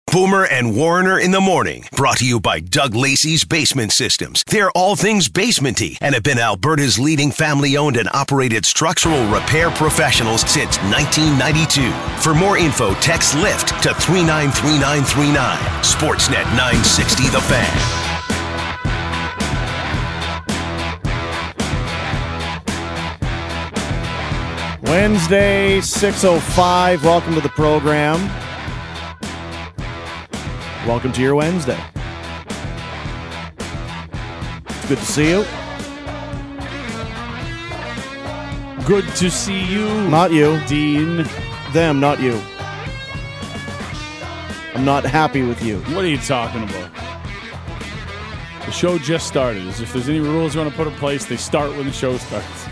Boomer and Warner in the morning, brought to you by Doug Lacey's Basement Systems. They're all things basementy and have been Alberta's leading family-owned and operated structural repair professionals since 1992. For more info, text LIFT to 393939. Sportsnet 960 The Fan. Wednesday, 6:05. Welcome to the program. Welcome to your Wednesday. It's good to see you. Good to see you. Not you. Dean. Them, not you. I'm not happy with you. What are you talking about? The show just started. As if there's any rules you want to put in place, they start when the show starts.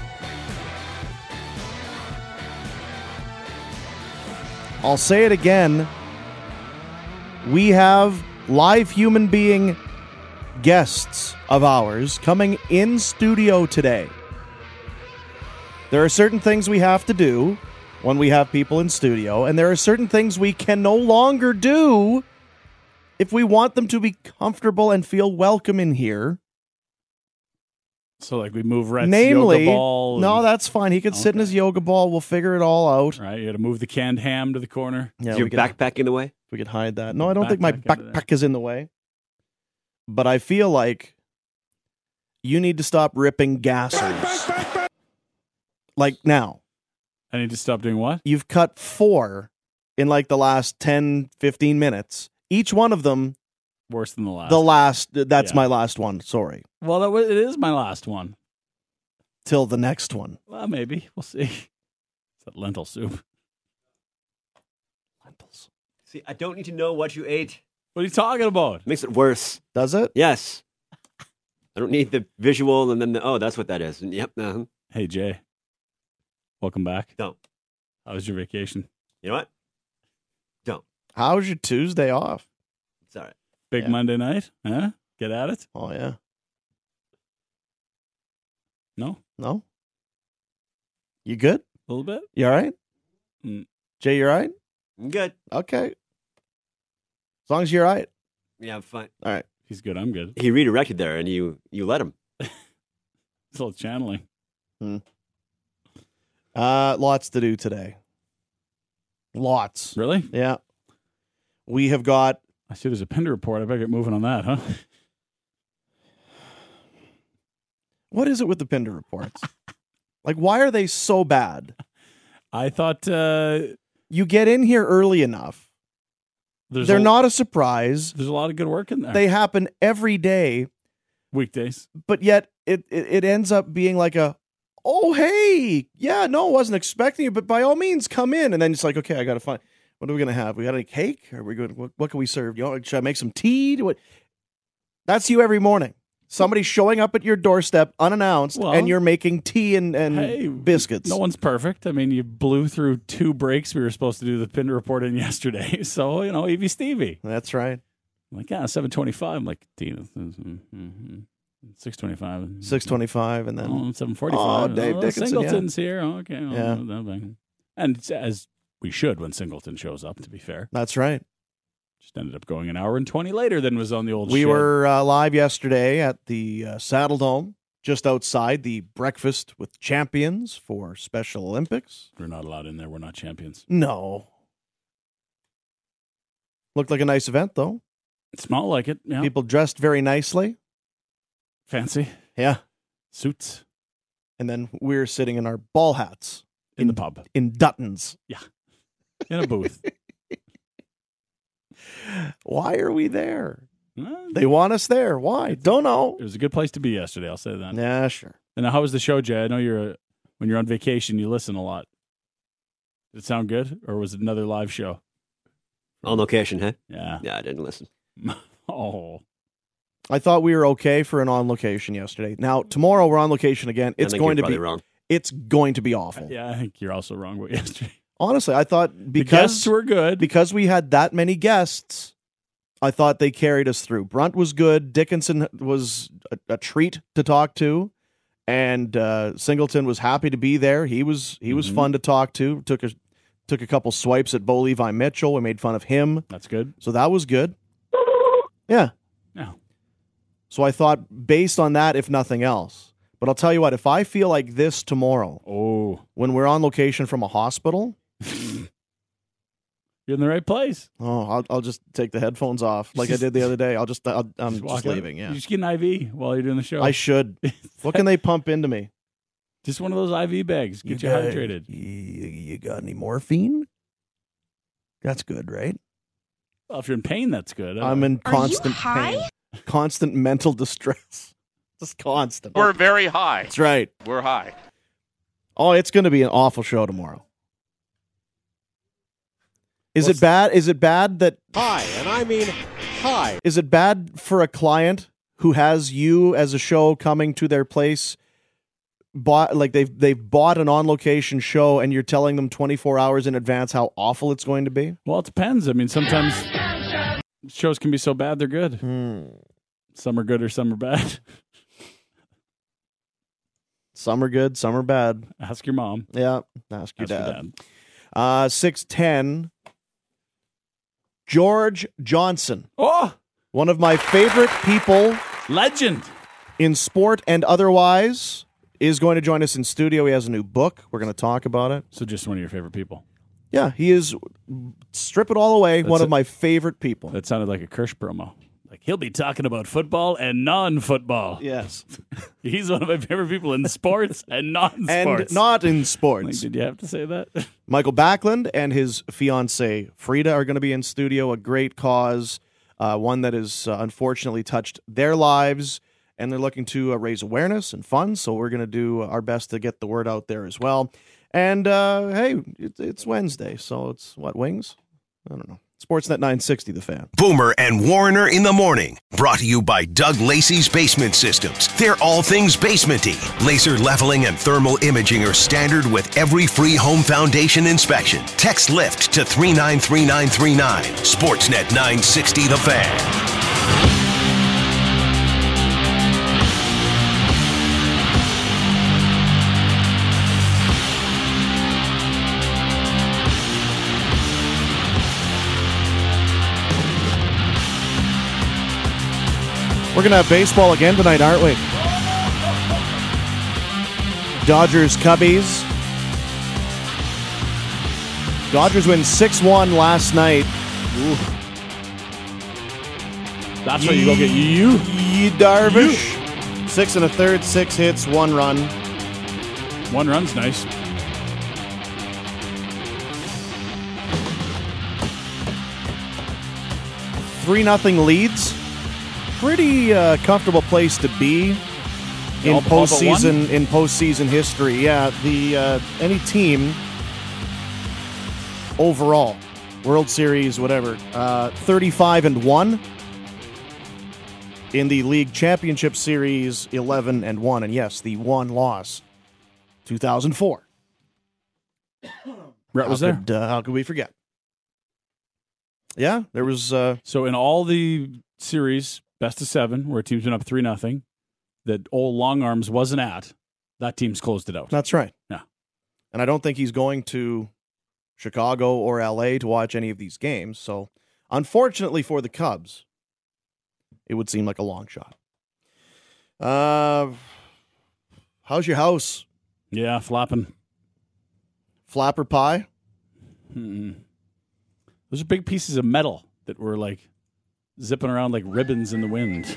I'll say it again. We have live human being guests of ours coming in studio today. There are certain things we have to do when we have people in studio, and there are certain things we can no longer do if we want them to be comfortable and feel welcome in here. So, like, we move Rhett's Namely, yoga ball. no, that's fine. He can sit in his yoga ball. We'll figure it all out. Right, you got to move the canned ham to the corner. Yeah, Is your backpack in the way? We could hide that. No, I don't think my Backpack into backpack is in the way. But I feel like you need to stop ripping gassers. Like now. I need to stop doing what? You've cut 4 in like the last 10, 15 minutes. Each one of them. Worse than the last. That's Yeah. my last one. Sorry. Well, it is my last one. Till the next one. Well, maybe. We'll see. It's that lentil soup. Lentils. See, I don't need to know what you ate. What are you talking about? Makes it worse. Does it? Yes. I don't need the visual and then that's what that is. And yep. Hey, Jay. Welcome back. Don't. How was your vacation? You know what? Don't. How was your Tuesday off? It's all right. Big Yeah. Monday night? Huh? Get at it? Oh, yeah. No? No? You good? A little bit? You all right? Mm. Jay, you all right? I'm good. Okay. As long as you're all right. Yeah, I'm fine. All right. He's good. I'm good. He redirected there and you let him. It's a little channeling. Lots to do today. Lots. Really? Yeah. We have got... I see there's a Pinder report. I better get moving on that, huh? What is it with the Pinder reports? Like, why are they so bad? I thought You get in here early enough. They're not a surprise. There's a lot of good work in there. They happen every day, Weekdays. but yet it ends up being like oh, hey, yeah, no, I wasn't expecting you, but by all means, come in. And then it's like, okay, I got to find... What are we going to have? We got any cake? Are we good? What can we serve? Should I make some tea? What? That's you every morning. Somebody showing up at your doorstep unannounced, Well, and you're making tea and Hey, biscuits. No one's perfect. I mean, you blew through 2 breaks we were supposed to do the Pinder report in yesterday. So, Evie Stevie. That's right. I'm like, 7:25. I'm like, 6:25. 6:25, and then 7:45. Oh, Dave Dickinson, Singleton's here. Okay. Yeah. And it's as we should when Singleton shows up, to be fair. That's right. Just ended up going an hour and 20 later than was on the old We shed. were live yesterday at the Saddle Dome, just outside the Breakfast with Champions for Special Olympics. We're not allowed in there. We're not champions. No. Looked like a nice event, though. It smelled like it. Yeah. People dressed very nicely. Fancy. Yeah. Suits And then we're sitting in our ball hats. in the pub. In Dutton's. In a booth. Why are we there? Well, They want us there. Why? Don't know. it was a good place to be yesterday, I'll say that. Yeah, sure. And now, how was the show, Jay? I know when you're on vacation, you listen a lot. Did it sound good, or was it another live show? On location, huh? Yeah. Yeah, I didn't listen. Oh. I thought we were okay for an on location yesterday. Now tomorrow we're on location again. It's I think going you're to be probably wrong. It's going to be awful. Yeah, I think you're also wrong about yesterday. Honestly, I thought The guests were good. because we had that many guests, I thought they carried us through. Brunt was good. Dickinson was a treat to talk to, and Singleton was happy to be there. He was fun to talk to. Took a Took a couple swipes at Bo Levi Mitchell. We made fun of him. That's good. So that was good. Yeah. Yeah. So I thought based on that, if nothing else. But I'll tell you what, if I feel like this tomorrow, when we're on location from a hospital, you're in the right place. Oh, I'll just take the headphones off like I did the other day. I'm just leaving. Yeah. You just get an IV while you're doing the show. I should. What can they pump into me? Just one of those IV bags. Get you hydrated. You got any morphine? That's good, right? Well, if you're in pain, that's good. I'm in constant pain. Constant mental distress. Just constant. We're very high. That's right. We're high. Oh, it's going to be an awful show tomorrow. Is it bad? Is it bad that high, and I mean high? Is it bad for a client who has you as a show coming to their place? They've bought an on-location show, and you're telling them 24 hours in advance how awful it's going to be? Well, it depends. I mean, sometimes shows can be so bad they're good. Some are good or some are bad. Some are good, some are bad. Ask your mom. Yeah, ask your dad. 6'10", George Johnson. Oh! One of my favorite people. Legend. In sport and otherwise, is going to join us in studio. He has a new book. We're going to talk about it. So just one of your favorite people. Yeah, he is, strip it all away, one of my favorite people. That sounded like a Kirsch promo. Like, he'll be talking about football and non-football. Yes. He's one of my favorite people in sports and non-sports. And not in sports. Like, did you have to say that? Michael Backlund and his fiancée, Frida, are going to be in studio. A great cause, one that has unfortunately touched their lives, and they're looking to raise awareness and funds, so we're going to do our best to get the word out there as well. And, hey, it's Wednesday, so it's, wings? I don't know. Sportsnet 960, The Fan. Boomer and Warner in the morning. Brought to you by Doug Lacey's Basement Systems. They're all things basementy. Laser leveling and thermal imaging are standard with every free home foundation inspection. Text LIFT to 393939. Sportsnet 960, The Fan. We're going to have baseball again tonight, aren't we? Dodgers, Cubbies. Dodgers win 6-1 last night. Ooh. That's why you go get you. Darvish. 6 1/3, 6 hits, 1 run. 1 run's nice. Three 0 leads. Pretty comfortable place to be in postseason history. Yeah, any team overall, World Series, whatever, 35-1 in the League Championship Series, 11-1, and yes, the one loss, 2004. Brett was there. How could we forget? Yeah, there was. So in all the series. Best of 7, where teams went up 3-0, that old Long Arms wasn't at, that team's closed it out. That's right. Yeah. And I don't think he's going to Chicago or LA to watch any of these games. So, unfortunately for the Cubs, it would seem like a long shot. How's your house? Yeah, flapping. Flapper pie? Those are big pieces of metal that were like zipping around like ribbons in the wind.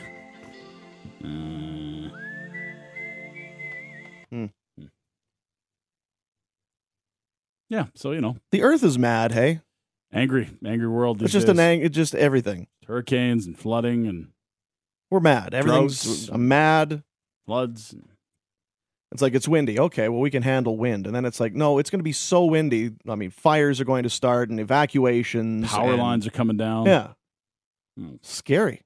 Yeah, so the Earth is mad. Hey, angry world. It's just it's just everything. Hurricanes and flooding and we're mad. Everything's mad. Floods. It's like it's windy. Okay, well we can handle wind, and then it's like no, it's going to be so windy. I mean, fires are going to start and evacuations. Power lines are coming down. Yeah. Scary.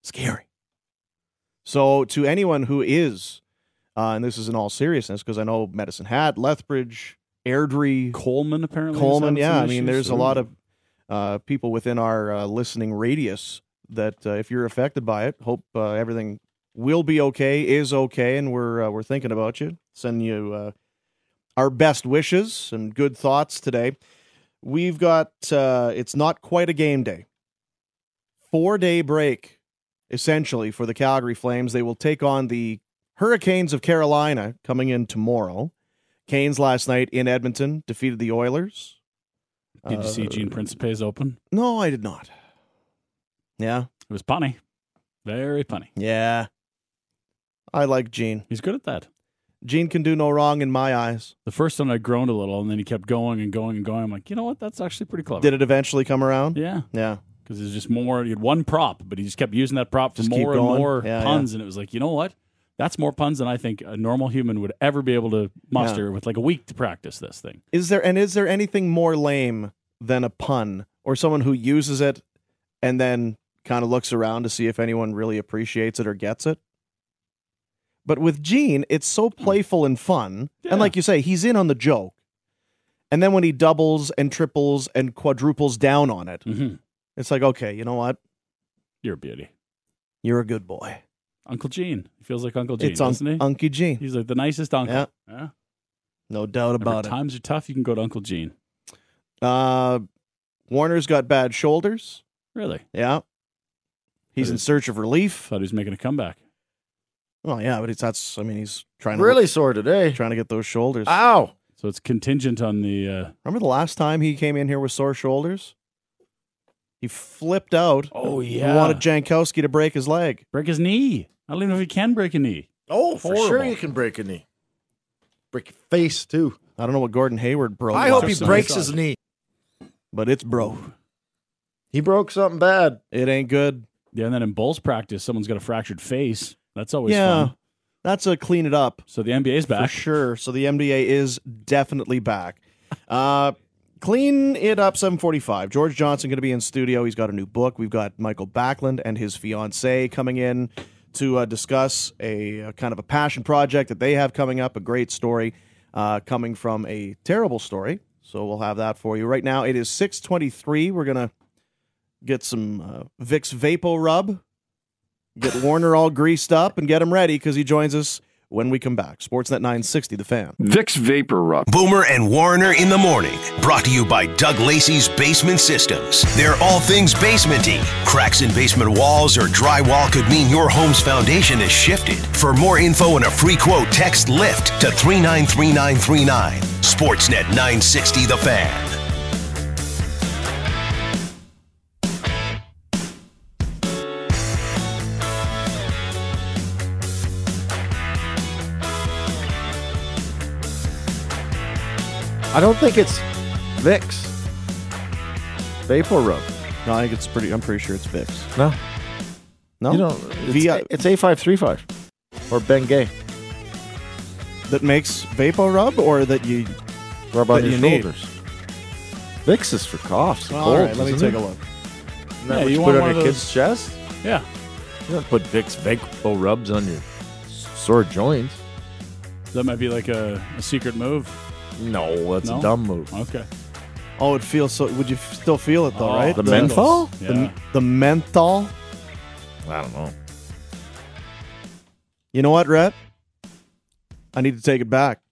So to anyone who is, and this is in all seriousness, because I know Medicine Hat, Lethbridge, Airdrie. Coleman, apparently. Coleman, yeah. I mean, there's a lot of people within our listening radius that if you're affected by it, hope everything will be okay, is okay, and we're thinking about you. Send you our best wishes and good thoughts today. We've got, it's not quite a game day. 4-day break, essentially, for the Calgary Flames. They will take on the Hurricanes of Carolina coming in tomorrow. Canes last night in Edmonton defeated the Oilers. Did you see Gene Principe's open? No, I did not. Yeah? It was punny. Very punny. Yeah. I like Gene. He's good at that. Gene can do no wrong in my eyes. The first one I groaned a little, and then he kept going and going and going. I'm like, you know what? That's actually pretty clever. Did it eventually come around? Yeah. Yeah. Because there's just more. You had one prop, but he just kept using that prop for Just keep more and going. more Yeah, puns. And it was like, you know what? That's more puns than I think a normal human would ever be able to muster with like a week to practice this thing. Is there anything more lame than a pun or someone who uses it and then kind of looks around to see if anyone really appreciates it or gets it? But with Gene, it's so playful and fun. Yeah. And like you say, he's in on the joke. And then when he doubles and triples and quadruples down on it, it's like, okay, you know what? You're a beauty. You're a good boy. Uncle Gene. He feels like Uncle Gene, It's doesn't he? Uncle Gene. He's like the nicest uncle. Yeah. No doubt about If times are tough, you can go to Uncle Gene. it. Warner's got bad shoulders. Really? Yeah. He's in search of relief. Thought he was making a comeback. Well, yeah, but he's trying to Really sore today. trying to get those shoulders. Ow! So it's contingent on the. Remember the last time he came in here with sore shoulders? He flipped out. Oh, He yeah. wanted Jankowski to break his leg. Break his knee. I don't even know if he can break a knee. Oh, for Horrible. sure you can break a knee. Break your face, too. I don't know what Gordon Hayward broke. I hope he Just some breaks massage. his knee. But it's broke. He broke something bad. It ain't good. Yeah, and then in Bulls practice, someone's got a fractured face. That's always Yeah. fun. That's a clean it up. So the NBA's For back. sure. So the NBA is definitely back. Clean it up 7:45. George Johnson going to be in studio. He's got a new book. We've got Michael Backlund and his fiancee coming in to discuss a kind of a passion project that they have coming up, a great story coming from a terrible story. So we'll have that for you. Right now it is 6:23. We're going to get some Vicks Vapo Rub, get Warner all greased up, and get him ready because he joins us when we come back. Sportsnet 960, The Fan. Vicks Vapor Rub. Boomer and Warner in the morning. Brought to you by Doug Lacey's Basement Systems. They're all things basementy. Cracks in basement walls or drywall could mean your home's foundation is shifted. For more info and a free quote, text LIFT to 393939. Sportsnet 960 The Fan. I don't think it's Vicks. Vapor Rub. No, I think it's I'm pretty sure it's Vicks. No. No? You know, it's A535 or Bengay. That makes Vapo Rub or that you... Rub on That your you need. shoulders. Vicks is for coughs. All right, let me take a look. Isn't that Yeah, what you you want put one on of your those- kid's chest? Yeah. You don't put Vicks Vapor Rubs on your sore joints. That might be like a secret move. No, that's No? a dumb move. Okay. Oh, it feels so... Would you still feel it, though, Oh, right? The menthol? Yeah. The menthol? I don't know. You know what, Rhett? I need to take it back.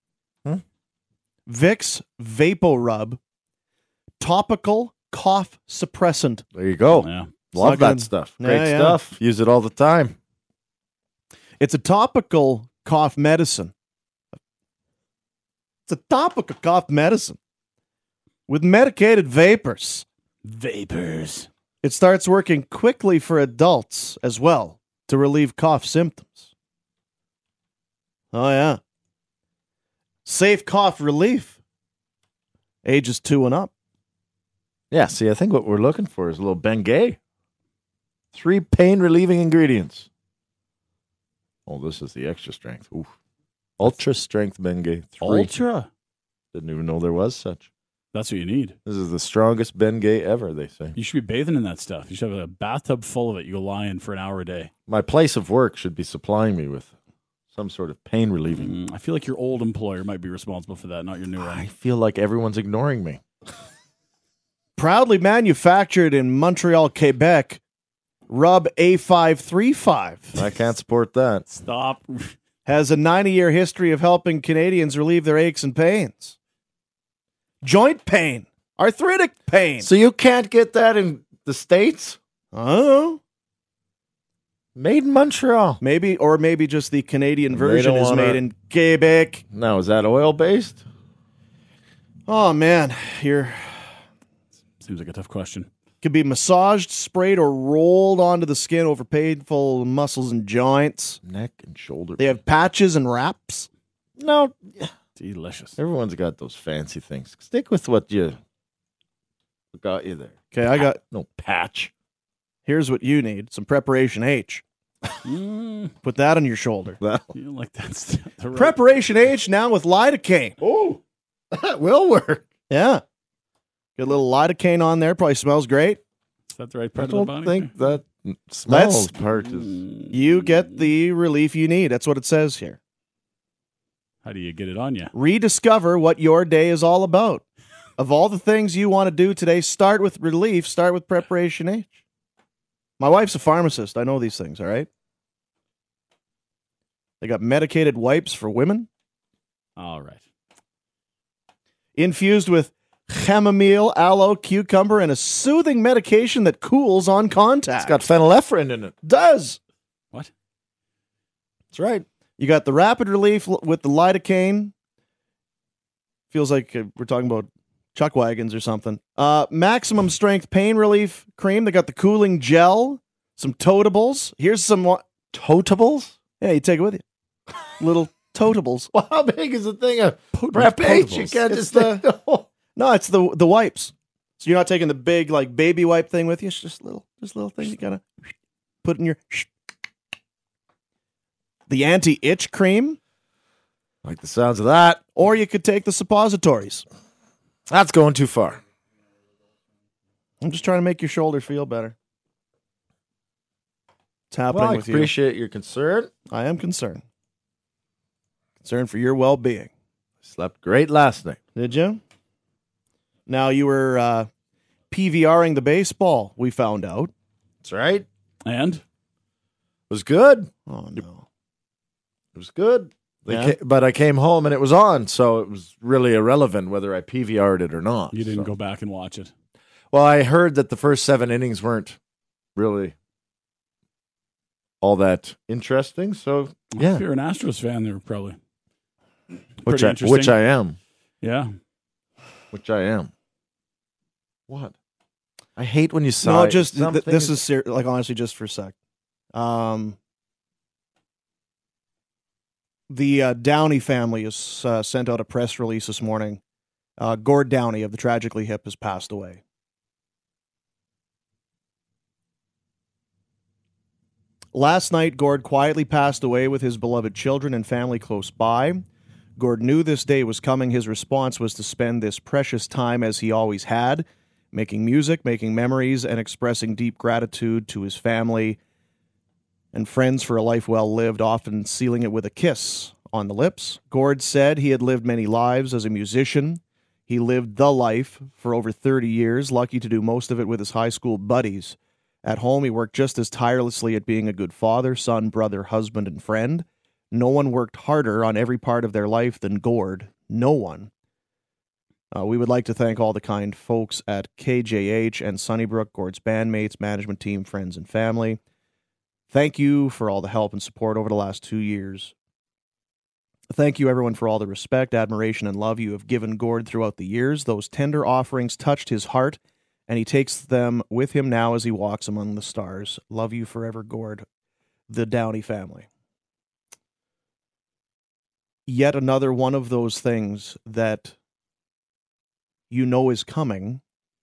Vicks Vapo Rub, topical cough suppressant. There you go. Yeah. Love not that good. stuff. Yeah, Great yeah. stuff. Use it all the time. It's a topical cough medicine. It's a topical cough medicine with medicated vapors. Vapors. It starts working quickly for adults as well to relieve cough symptoms. Oh, yeah. Safe cough relief. Ages 2 and up. Yeah, see, I think what we're looking for is a little Bengay. 3 pain-relieving ingredients. Oh, this is the extra strength. Oof. Ultra strength Bengay 3. Ultra. Didn't even know there was such. That's what you need. This is the strongest Bengay ever, they say. You should be bathing in that stuff. You should have a bathtub full of it. You go lie in for an hour a day. My place of work should be supplying me with some sort of pain-relieving. I feel like your old employer might be responsible for that, not your new I one. feel like everyone's ignoring me. Proudly manufactured in Montreal, Quebec. Rub A535 I can't support that. Stop. has a 90-year history of helping Canadians relieve their aches and pains. Joint pain, Arthritic pain. So you can't get that in the States? Oh. Made in Montreal. Maybe just the Canadian They version don't is wanna- made in Quebec. Now, is that oil-based? Oh, man. Here. Seems like a tough question. Could be massaged, sprayed, or rolled onto the skin over painful muscles and joints. Neck and shoulder. They have patches and wraps. No, Delicious. everyone's got those fancy things. Stick with what got you there. Okay, I got. No patch. Here's what you need: some Preparation H. Put that on your shoulder. You don't like that's the right. Preparation H now with lidocaine. Oh, that will work. Yeah, get a little lidocaine on there. Probably smells great. Is that the right I part of the don't body? think that smells That's- part is. You get the relief you need. That's what it says here. How do you get it on you? Rediscover what your day is all about. Of all the things you want to do today, start with relief. Start with Preparation H. My wife's a pharmacist. I know these things, all right? They got medicated wipes for women, All right. infused with chamomile, aloe, cucumber, and a soothing medication that cools on contact. It's got phenylephrine in it. Does. What? That's right. You got the rapid relief with the lidocaine. Feels like we're talking about chuck wagons or something. Maximum strength pain relief cream. They got the cooling gel, some totables. Here's some Totables? Yeah, you take it with you. Little totables. Well, how big is the thing of Prep H? You can't It's just take the whole. No, it's the wipes. So you're not taking the big like baby wipe thing with you. It's just little thing you gotta put in your. The anti-itch cream, Like the sounds of that. or you could take the suppositories. That's going too far. I'm just trying to make your shoulder feel better. It's happening Well, I with you. appreciate your concern. I am concerned. Concerned for your well-being. Slept great last night. Did you? Now you were PVRing the baseball, we found out. That's right. It And was good. Oh, no. It was good. Yeah? But I came home and it was on, so it was really irrelevant whether I PVR'd it or not. you didn't so. go back and watch it. Well, I heard that the first 7 innings weren't really all that interesting. So If yeah, you're an Astros fan, they were probably which pretty I interesting. am. Yeah. Which I am. What? I hate when you sigh. No, just Something this is like honestly, just for a sec. The Downey family has sent out a press release this morning. Gord Downey of the Tragically Hip has passed away. Last night, Gord quietly passed away with his beloved children and family close by. Gord knew this day was coming. His response was to spend this precious time as he always had, making music, making memories, and expressing deep gratitude to his family and friends for a life well lived, often sealing it with a kiss on the lips. Gord said he had lived many lives as a musician. He lived the life for over 30 years, lucky to do most of it with his high school buddies. At home, he worked just as tirelessly at being a good father, son, brother, husband, and friend. No one worked harder on every part of their life than Gord. No one. We would like to thank all the kind folks at KJH and Sunnybrook, Gord's bandmates, management team, friends, and family. Thank you for all the help and support over the last 2 years. Thank you, everyone, for all the respect, admiration, and love you have given Gord throughout the years. Those tender offerings touched his heart, and he takes them with him now as he walks among the stars. Love you forever, Gord, the Downey family. Yet another one of those things that you know is coming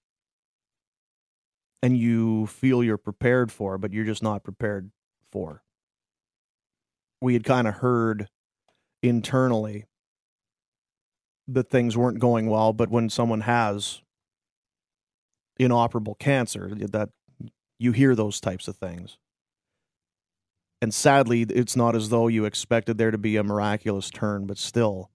and you feel you're prepared for, but you're just not prepared for. We had kind of heard internally that things weren't going well, but when someone has inoperable cancer, that you hear those types of things. And sadly, it's not as though you expected there to be a miraculous turn, but still,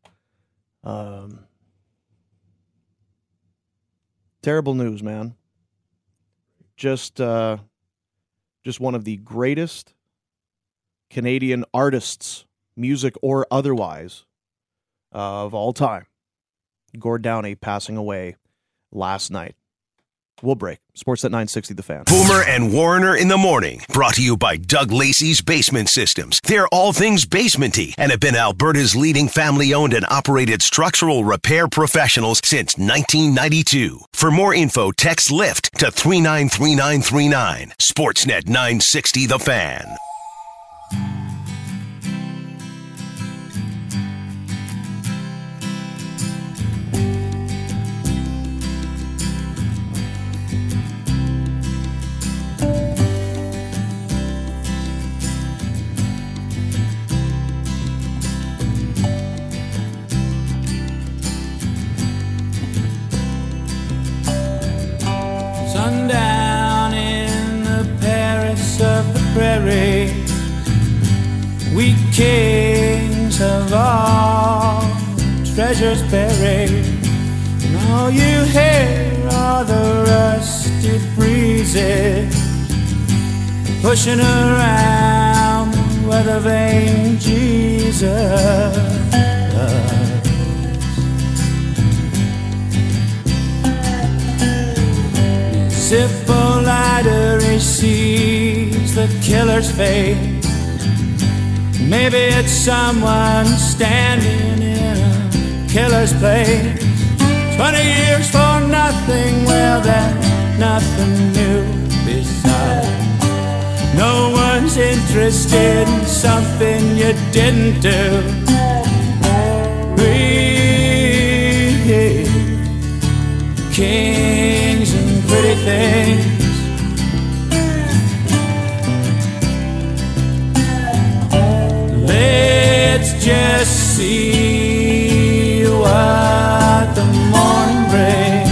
terrible news, man. Just one of the greatest Canadian artists, music or otherwise, of all time. Gord Downey passing away last night. We'll break. Sportsnet 960, The Fan. Boomer and Warner in the morning. Brought to you by Doug Lacey's Basement Systems. They're all things basementy and have been Alberta's leading family-owned and operated structural repair professionals since 1992. For more info, text LIFT to 393939. Sportsnet 960, The Fan. Sundown in the Paris of the prairie, we kings have all treasures buried, and all you hear are the rusted breezes pushing around where the vain Jesus. Hippolyta sees the killer's fate. Maybe it's someone standing in a killer's place. 20 years for nothing, well, that's nothing new. Besides, no one's interested in something you didn't do. We kings and pretty things, let's just see what the morning brings.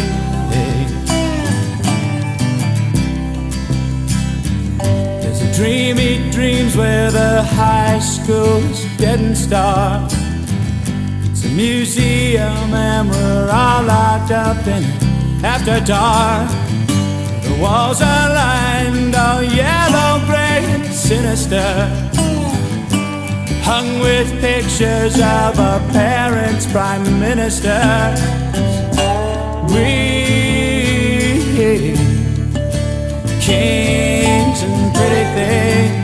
There's a dream he dreams where the high school's getting started. It's a museum and we're all locked up in it after dark. The walls are lined all yellow, gray and sinister, hung with pictures of our parents' prime ministers. We kings and pretty things,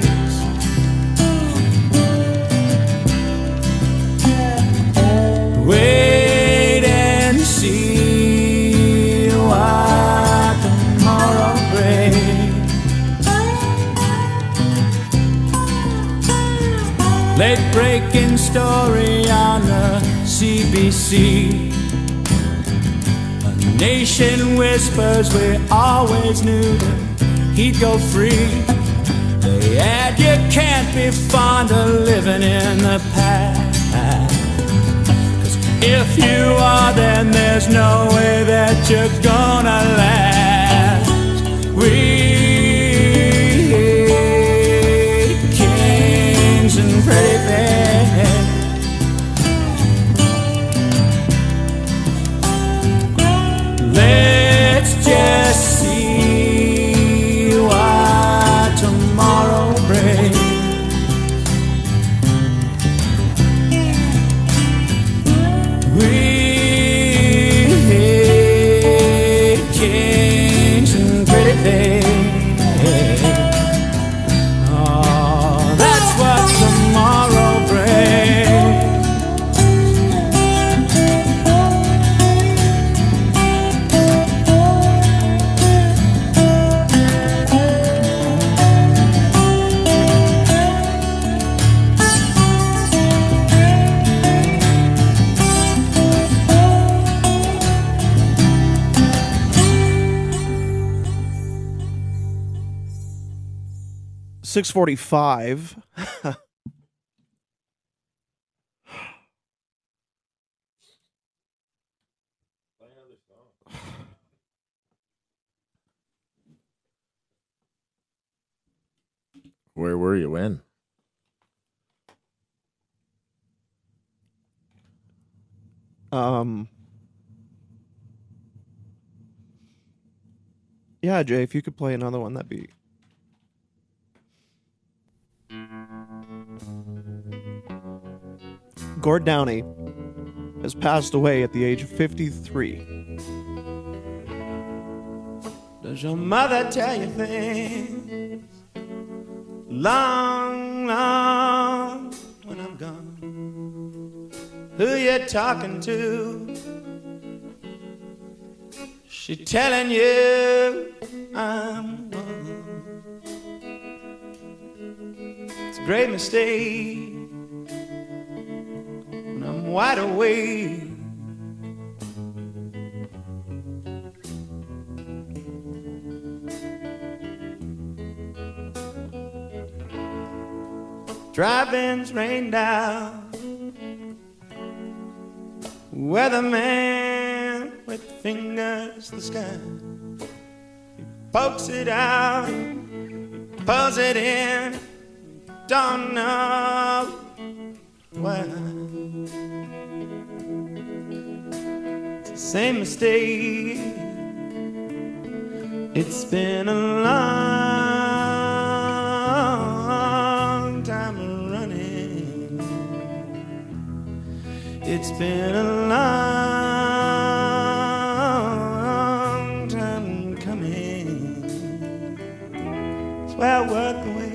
wait and see what tomorrow brings. Late breaking story on the CBC. A nation whispers we always knew that he'd go free. They add you can't be fond of living in the past. If you are, then there's no way that you're gonna last. We kings and pretty things, let's just see what tomorrow brings. Kings and pretty things. Oh, that's what tomorrow brings. .645. Where were you when? Yeah, Jay, if you could play another one, that'd be... Gord Downey has passed away at the age of 53. Does your mother tell you things long, long when I'm gone? Who you talking to? She telling you I'm one. It's a great mistake when I'm wide awake. Drive-ins rain down, weatherman with fingers to the sky. He pokes it out, he pulls it in, don't know why. It's the same mistake. It's been a long time running. It's been a long time coming. It's well worth the wait.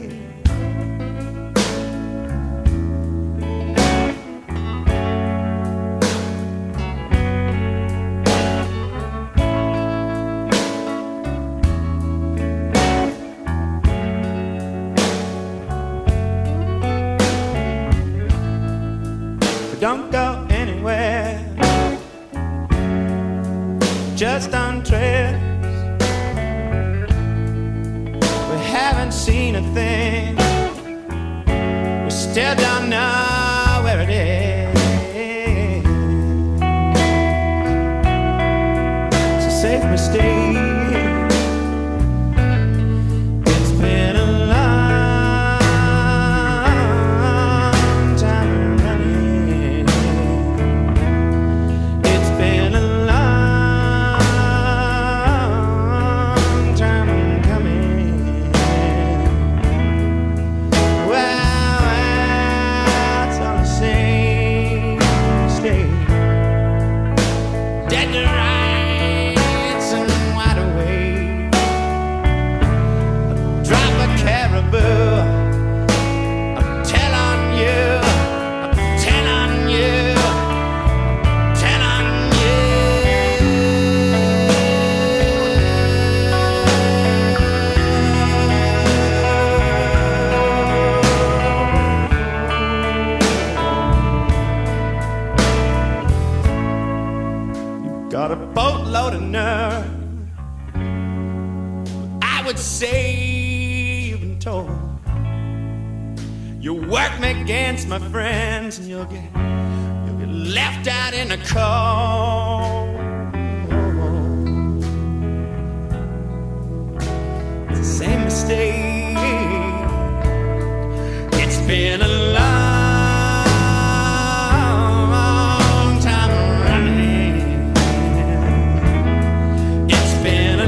Don't go anywhere, just on trips. We haven't seen a thing, we still don't know where it is. It's a safe mistake. It's been a long time running. It's been a long time coming. Well, it's all the same mistake. Dead to rights and wide awake. Drop a caribou. I'm telling you, I'm telling you, telling you. Got a boatload of nerve. I would say you've been told. You work me against my friends, and you'll get left out in the cold. It's the same mistake. It's been a long time running. It's been a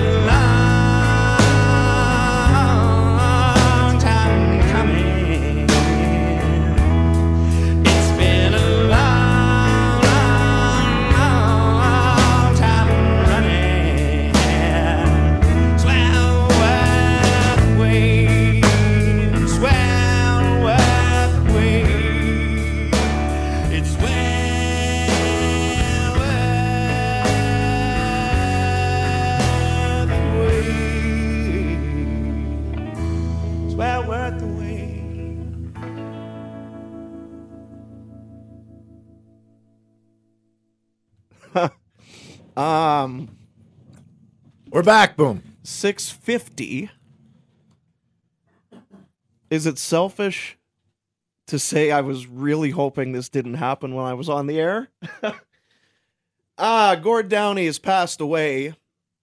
long time coming. It's been a long, long time running. It's well worth the wait. It's well worth the wait. It's well worth the wait. It's well worth the wait. We're back, boom. 650. Is it selfish to say I was really hoping this didn't happen when I was on the air? Gord Downey has passed away,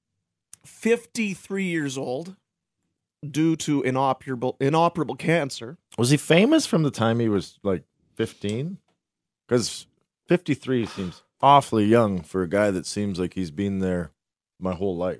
53 years old, due to inoperable cancer. Was he famous from the time he was like 15? Because 53 seems awfully young for a guy that seems like he's been there my whole life.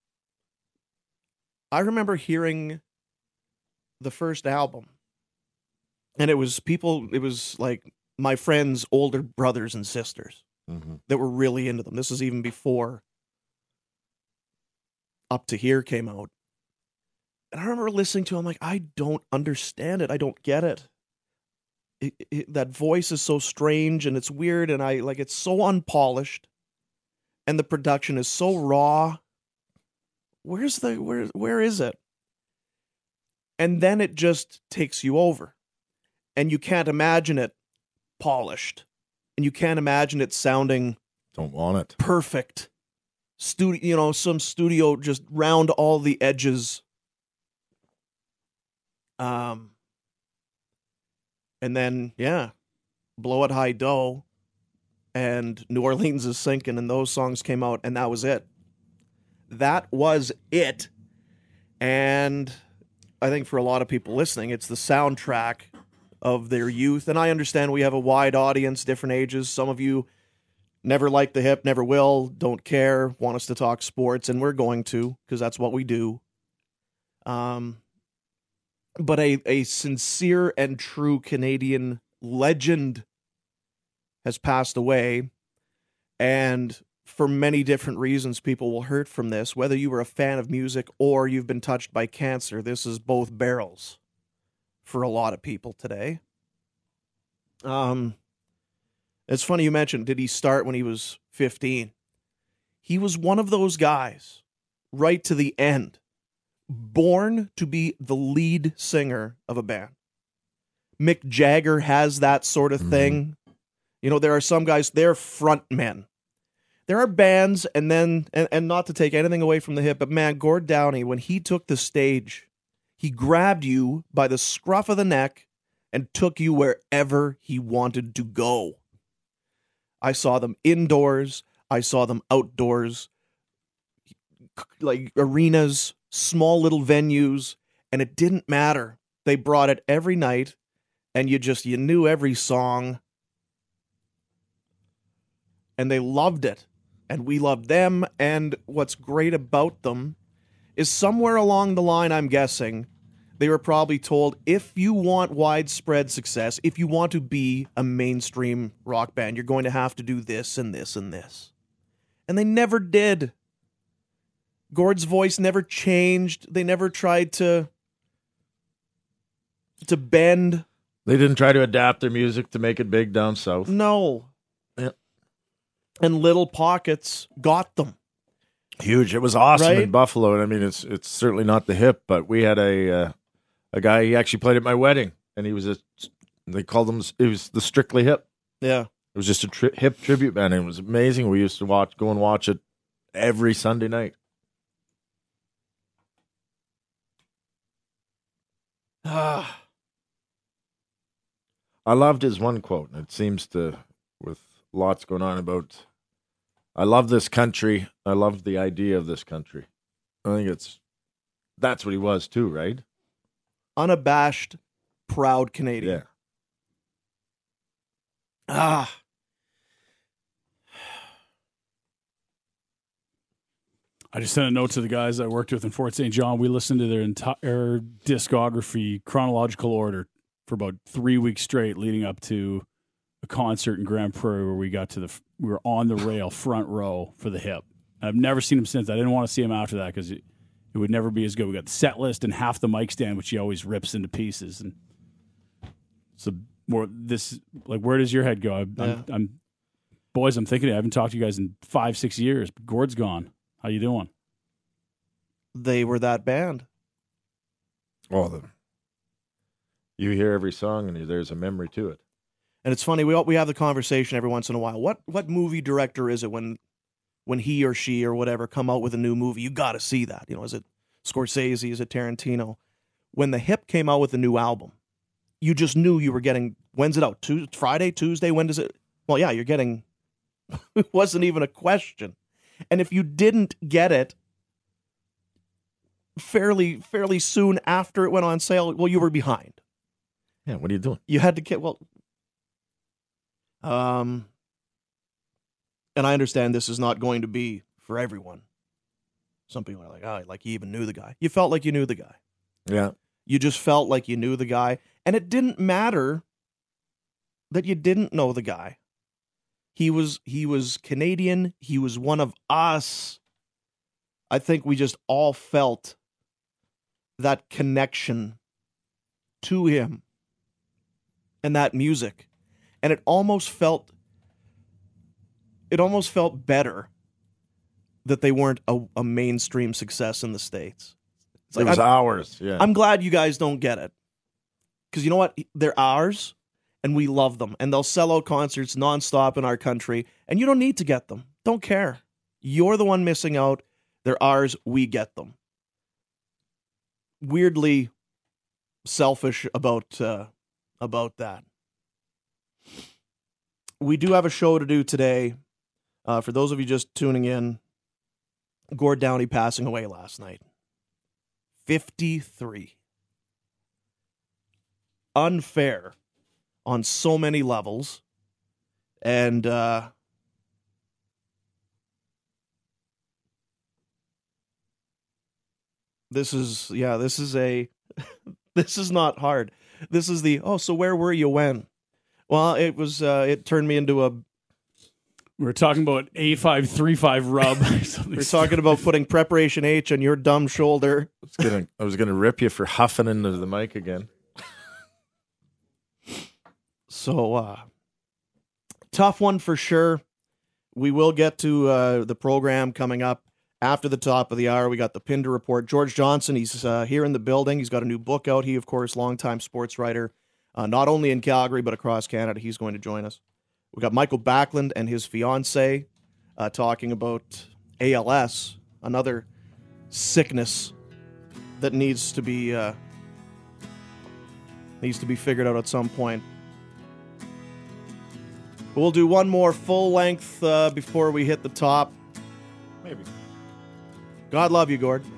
I remember hearing the first album, and it was like my friends' older brothers and sisters that were really into them. This is even before Up to Here came out. And I remember listening to it, I'm like, I don't understand it. I don't get it. That voice is so strange and it's weird and it's so unpolished and the production is so raw. Where is it? And then it just takes you over and you can't imagine it polished and you can't imagine it sounding Don't want it. perfect. Some studio just round all the edges. And then, Blow It High Dough and New Orleans is Sinking, and those songs came out, and that was it. That was it. And I think for a lot of people listening, it's the soundtrack of their youth. And I understand we have a wide audience, different ages. Some of you never liked the hip, never will, don't care, want us to talk sports, and we're going to, because that's what we do. But a sincere and true Canadian legend has passed away, and for many different reasons, people will hurt from this. Whether you were a fan of music or you've been touched by cancer, this is both barrels for a lot of people today. It's funny you mentioned, did he start when he was 15? He was one of those guys, right to the end, born to be the lead singer of a band. Mick Jagger has that sort of thing. You know, there are some guys, they're front men. There are bands, and not to take anything away from the hip, but man, Gord Downie, when he took the stage, he grabbed you by the scruff of the neck and took you wherever he wanted to go. I saw them indoors. I saw them outdoors, like arenas, small little venues, and it didn't matter. They brought it every night, and you knew every song, and they loved it, and we loved them. And what's great about them is somewhere along the line, I'm guessing, they were probably told, if you want widespread success, if you want to be a mainstream rock band, you're going to have to do this and this and this. And they never did. Gord's voice never changed. They never tried to bend. They didn't try to adapt their music to make it big down south. No. Yeah. And Little Pockets got them. Huge. It was awesome Right? in Buffalo. And I mean, it's certainly not the hip, but we had a guy, he actually played at my wedding, and he was they called him, it was the Strictly Hip. Yeah. It was just a hip tribute band, and it was amazing. We used to go and watch it every Sunday night. I loved his one quote, and it seems to, with lots going on about, I love this country. I love the idea of this country. I think that's what he was too, right? Unabashed, proud Canadian. Yeah. I just sent a note to the guys I worked with in Fort St. John. We listened to their entire discography, chronological order, for about 3 weeks straight, leading up to a concert in Grand Prairie where we were on the rail, front row for the hip. I've never seen him since. I didn't want to see him after that because it would never be as good. We got the set list and half the mic stand, which he always rips into pieces. And so where does your head go? Boys, I'm thinking I haven't talked to you guys in 5-6 years, but Gord's gone. How you doing? They were that band. Oh, you hear every song, and there's a memory to it. And it's funny, we have the conversation every once in a while. What movie director is it when he or she or whatever come out with a new movie? You got to see that. You know, is it Scorsese? Is it Tarantino? When the hip came out with a new album, you just knew you were getting, when's it out? Friday, Tuesday? When does it? Well, yeah, you're getting, it wasn't even a question. And if you didn't get it fairly soon after it went on sale, well, you were behind. Yeah, what are you doing? You had to get, and I understand this is not going to be for everyone. Some people are like, oh, like you even knew the guy. You felt like you knew the guy. Yeah. You just felt like you knew the guy. And it didn't matter that you didn't know the guy. He was Canadian. He was one of us. I think we just all felt that connection to him and that music. And it almost felt better that they weren't a mainstream success in the States. It's It was ours. Yeah. I'm glad you guys don't get it. Because you know what? They're ours, and we love them. And they'll sell out concerts nonstop in our country, and you don't need to get them. Don't care. You're the one missing out. They're ours. We get them. Weirdly selfish about that. We do have a show to do today. For those of you just tuning in, Gord Downie passing away last night. 53. Unfair on so many levels. And this is not hard. This is so where were you when? Well, it turned me into a... We were talking about A535 rub. We're talking about putting Preparation H on your dumb shoulder. I was gonna rip you for huffing into the mic again. So, tough one for sure. We will get to the program coming up after the top of the hour. We got the Pinder Report. George Johnson, he's here in the building. He's got a new book out. He, of course, longtime sports writer, not only in Calgary, but across Canada. He's going to join us. We got Michael Backlund and his fiancée talking about ALS, another sickness that needs to be figured out at some point. We'll do one more full length before we hit the top. Maybe. God love you, Gord.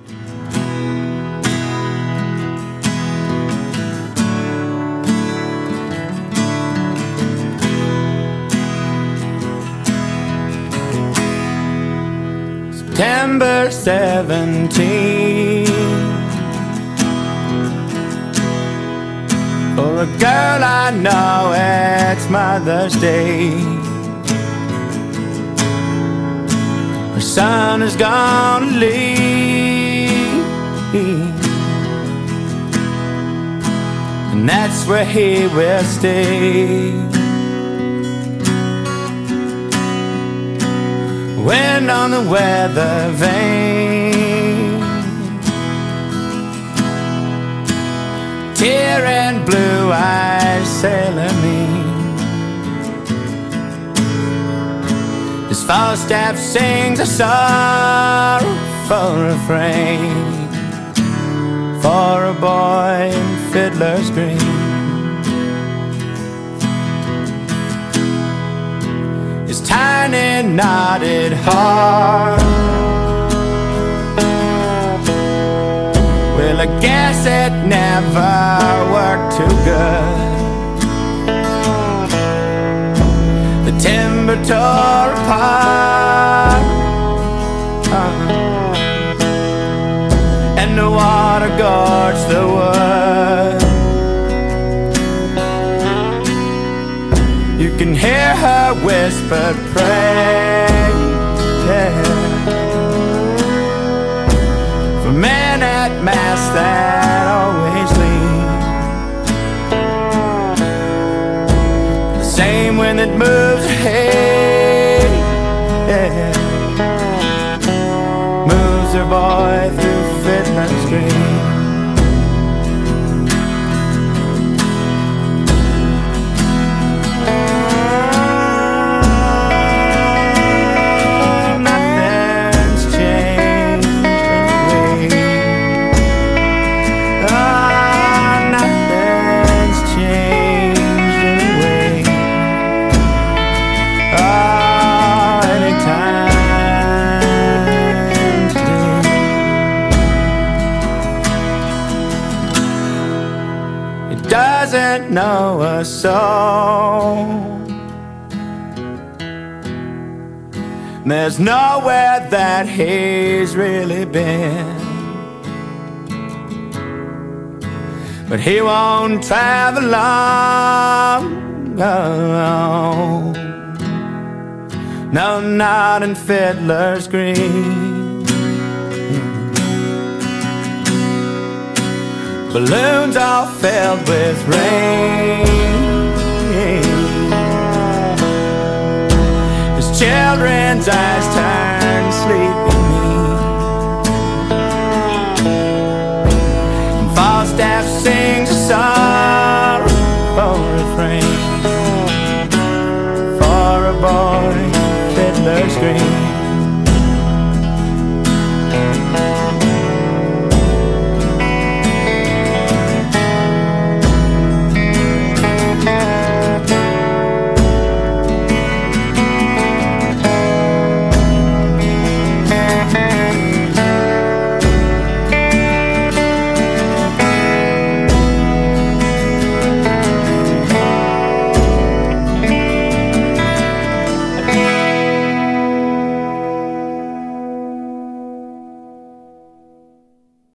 September 17. For a girl I know it's Mother's Day. Her son is gonna leave, and that's where he will stay. Wind on the weather vane, tear and blue eyes sailor me. His Falstaff sings a sorrowful refrain for a boy in Fiddler's Green. His tiny knotted heart, well, I guess it never worked too good. The timber tore apart, and the water gorged the wood. You can hear her whispered prayer, yeah, for men at mass that always leave. The same wind that moves ahead, yeah, moves her boy through Fiddler's Green. Doesn't know a soul. There's nowhere that he's really been, but he won't travel long alone. No, not in Fiddler's Green. balloons all filled with rain. As children's eyes turn